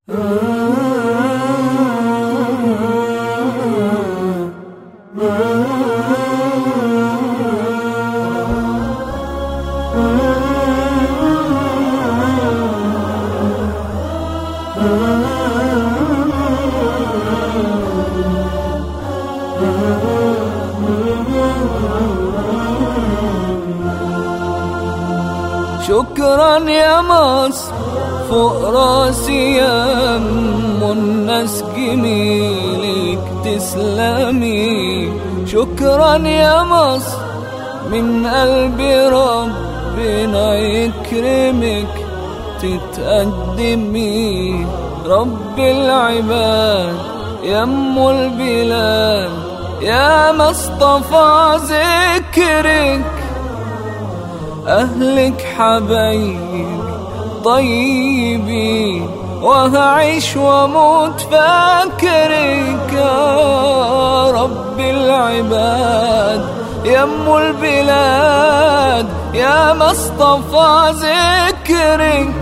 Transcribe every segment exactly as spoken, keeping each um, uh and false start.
شكرا يا مصر فوق راسي يا أم الناس جميلك تسلمي. شكرا يا مصر من قلبي ربنا يكرمك تتقدمي. رب العباد يا أم البلاد يا مصطفى ذكرك. أهلك حبايبي طيبين وهعيش واموت فاكرك. يا رب العباد يا أم البلاد يا مصطفى ذكرك.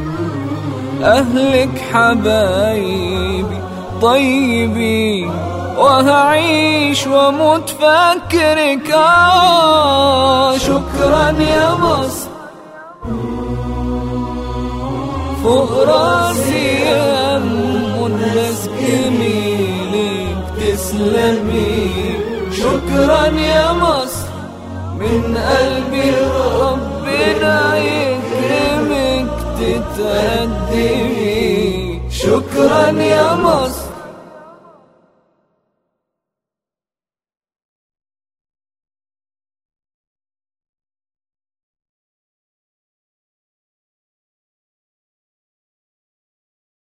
أهلك حبايبي طيبين وهعيش واموت فاكرك. آه شكرا يا مصر فوق راسي يا أم الناس جميلك تسلمي. شكرا يا مصر من قلبي ربنا يكرمك تتقدمي. شكرا يا مصر